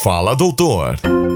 Fala, doutor.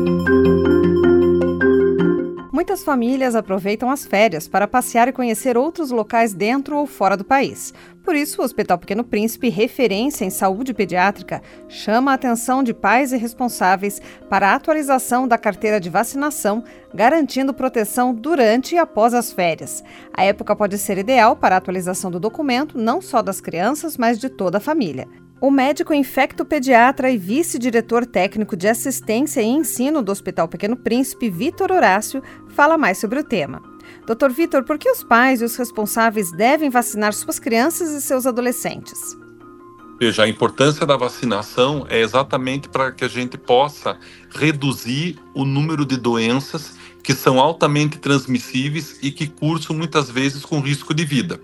Muitas famílias aproveitam as férias para passear e conhecer outros locais dentro ou fora do país. Por isso, o Hospital Pequeno Príncipe, referência em saúde pediátrica, chama a atenção de pais e responsáveis para a atualização da carteira de vacinação, garantindo proteção durante e após as férias. A época pode ser ideal para a atualização do documento, não só das crianças, mas de toda a família. O médico infectopediatra e vice-diretor técnico de assistência e ensino do Hospital Pequeno Príncipe, Vitor Horácio, fala mais sobre o tema. Dr. Vitor, por que os pais e os responsáveis devem vacinar suas crianças e seus adolescentes? Veja, a importância da vacinação é exatamente para que a gente possa reduzir o número de doenças que são altamente transmissíveis e que cursam muitas vezes com risco de vida.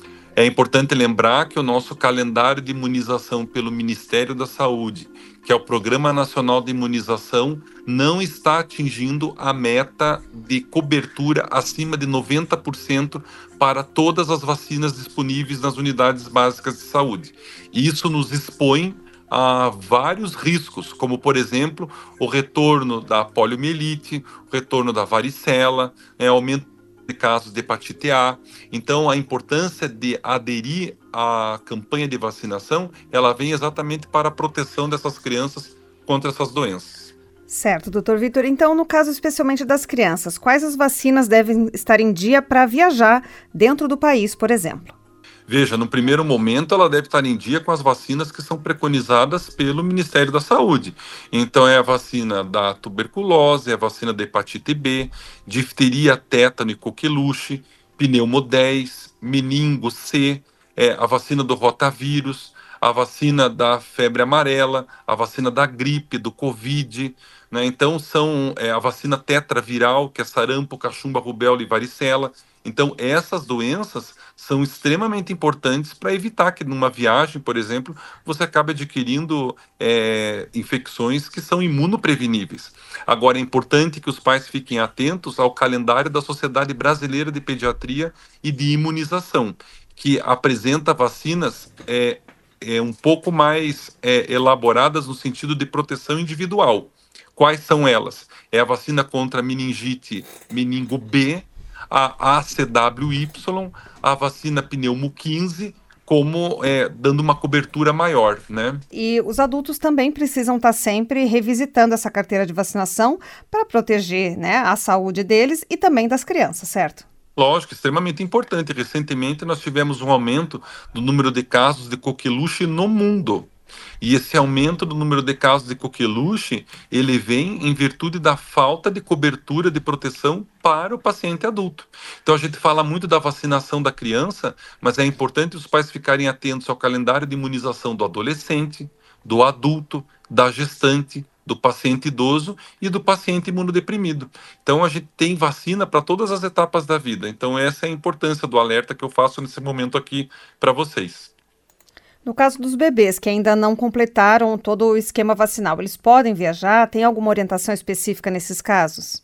É importante lembrar que o nosso calendário de imunização pelo Ministério da Saúde, que é o Programa Nacional de Imunização, não está atingindo a meta de cobertura acima de 90% para todas as vacinas disponíveis nas unidades básicas de saúde. E isso nos expõe a vários riscos, como, por exemplo, o retorno da poliomielite, o retorno da varicela, aumento de casos de hepatite A. Então, a importância de aderir à campanha de vacinação, ela vem exatamente para a proteção dessas crianças contra essas doenças. Certo, doutor Vitor. Então, no caso especialmente das crianças, quais as vacinas devem estar em dia para viajar dentro do país, por exemplo? Veja, no primeiro momento ela deve estar em dia com as vacinas que são preconizadas pelo Ministério da Saúde. Então é a vacina da tuberculose, é a vacina da hepatite B, difteria, tétano e coqueluche, pneumo 10, meningo C, a vacina do rotavírus, a vacina da febre amarela, a vacina da gripe, do Covid, né? Então são a vacina tetraviral, que é sarampo, cachumba, rubéola e varicela. Então, essas doenças são extremamente importantes para evitar que numa viagem, por exemplo, você acabe adquirindo infecções que são imunopreveníveis. Agora, é importante que os pais fiquem atentos ao calendário da Sociedade Brasileira de Pediatria e de Imunização, que apresenta vacinas um pouco mais elaboradas no sentido de proteção individual. Quais são elas? É a vacina contra a meningite meningo B, a ACWY, a vacina pneumo 15, como dando uma cobertura maior, né? E os adultos também precisam estar sempre revisitando essa carteira de vacinação para proteger, né, a saúde deles e também das crianças, certo? Lógico, extremamente importante. Recentemente nós tivemos um aumento do número de casos de coqueluche no mundo. E esse aumento do número de casos de coqueluche, ele vem em virtude da falta de cobertura de proteção para o paciente adulto. Então a gente fala muito da vacinação da criança, mas é importante os pais ficarem atentos ao calendário de imunização do adolescente, do adulto, da gestante, do paciente idoso e do paciente imunodeprimido. Então a gente tem vacina para todas as etapas da vida. Então essa é a importância do alerta que eu faço nesse momento aqui para vocês. No caso dos bebês que ainda não completaram todo o esquema vacinal, eles podem viajar? Tem alguma orientação específica nesses casos?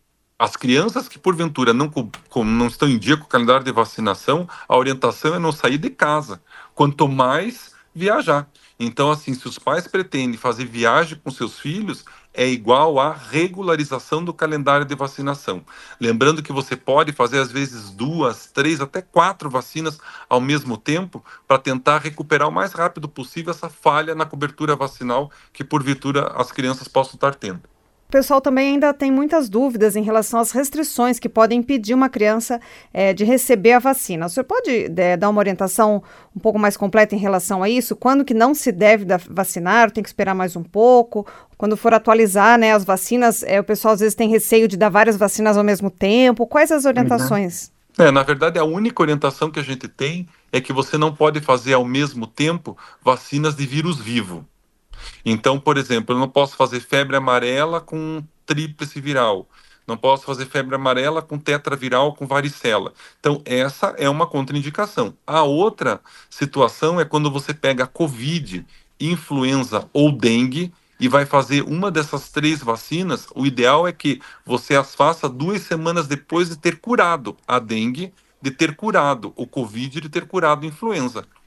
As crianças que, porventura, não estão em dia com o calendário de vacinação, a orientação é não sair de casa, quanto mais viajar. Então, assim, se os pais pretendem fazer viagem com seus filhos, é igual à regularização do calendário de vacinação. Lembrando que você pode fazer, às vezes, 2, 3, até 4 vacinas ao mesmo tempo para tentar recuperar o mais rápido possível essa falha na cobertura vacinal que, porventura, as crianças possam estar tendo. O pessoal também ainda tem muitas dúvidas em relação às restrições que podem impedir uma criança de receber a vacina. O senhor pode dar uma orientação um pouco mais completa em relação a isso? Quando que não se deve vacinar? Tem que esperar mais um pouco? Quando for atualizar, né, as vacinas, o pessoal às vezes tem receio de dar várias vacinas ao mesmo tempo. Quais as orientações? Na verdade, a única orientação que a gente tem é que você não pode fazer ao mesmo tempo vacinas de vírus vivo. Então, por exemplo, eu não posso fazer febre amarela com tríplice viral, não posso fazer febre amarela com tetraviral com varicela. Então, essa é uma contraindicação. A outra situação é quando você pega a Covid, influenza ou dengue e vai fazer uma dessas 3 vacinas. O ideal é que você as faça 2 semanas depois de ter curado a dengue, de ter curado o Covid e de ter curado a influenza.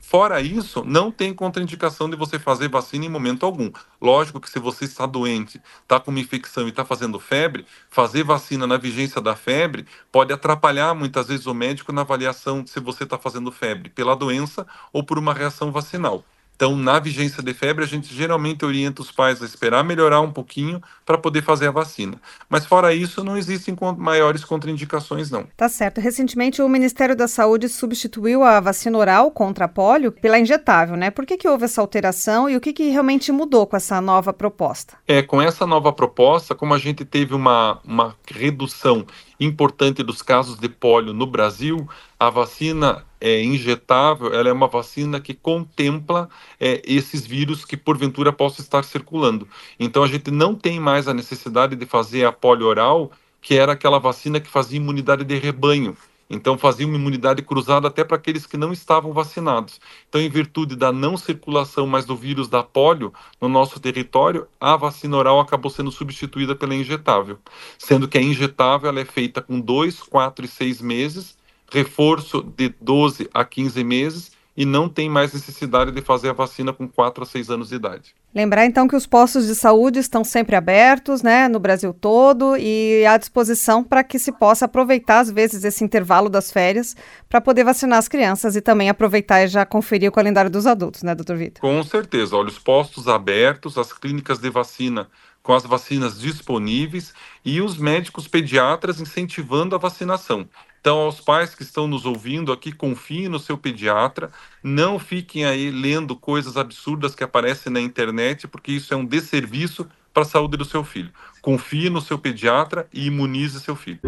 Fora isso, não tem contraindicação de você fazer vacina em momento algum. Lógico que se você está doente, está com uma infecção e está fazendo febre, fazer vacina na vigência da febre pode atrapalhar muitas vezes o médico na avaliação de se você está fazendo febre pela doença ou por uma reação vacinal. Então, na vigência de febre, a gente geralmente orienta os pais a esperar melhorar um pouquinho para poder fazer a vacina. Mas fora isso, não existem maiores contraindicações, não. Tá certo. Recentemente, o Ministério da Saúde substituiu a vacina oral contra a polio pela injetável, né? Por que houve essa alteração e o que realmente mudou com essa nova proposta? Com essa nova proposta, como a gente teve uma redução importante dos casos de pólio no Brasil, a vacina injetável, ela é uma vacina que contempla esses vírus que porventura possam estar circulando. Então a gente não tem mais a necessidade de fazer a polio oral, que era aquela vacina que fazia imunidade de rebanho. Então fazia uma imunidade cruzada até para aqueles que não estavam vacinados. Então, em virtude da não circulação mais do vírus da polio no nosso território, a vacina oral acabou sendo substituída pela injetável. Sendo que a injetável ela é feita com 2, 4 e 6 meses, reforço de 12 a 15 meses, e não tem mais necessidade de fazer a vacina com 4 a 6 anos de idade. Lembrar, então, que os postos de saúde estão sempre abertos, né, no Brasil todo e à disposição para que se possa aproveitar, às vezes, esse intervalo das férias para poder vacinar as crianças e também aproveitar e já conferir o calendário dos adultos, né, doutor Vitor? Com certeza. Olha, os postos abertos, as clínicas de vacina com as vacinas disponíveis e os médicos pediatras incentivando a vacinação. Então, aos pais que estão nos ouvindo aqui, confiem no seu pediatra, não fiquem aí lendo coisas absurdas que aparecem na internet, porque isso é um desserviço para a saúde do seu filho. Confie no seu pediatra e imunize seu filho.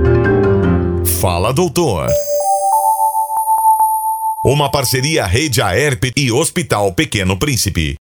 Fala, doutor. Uma parceria Rede Aerp e Hospital Pequeno Príncipe.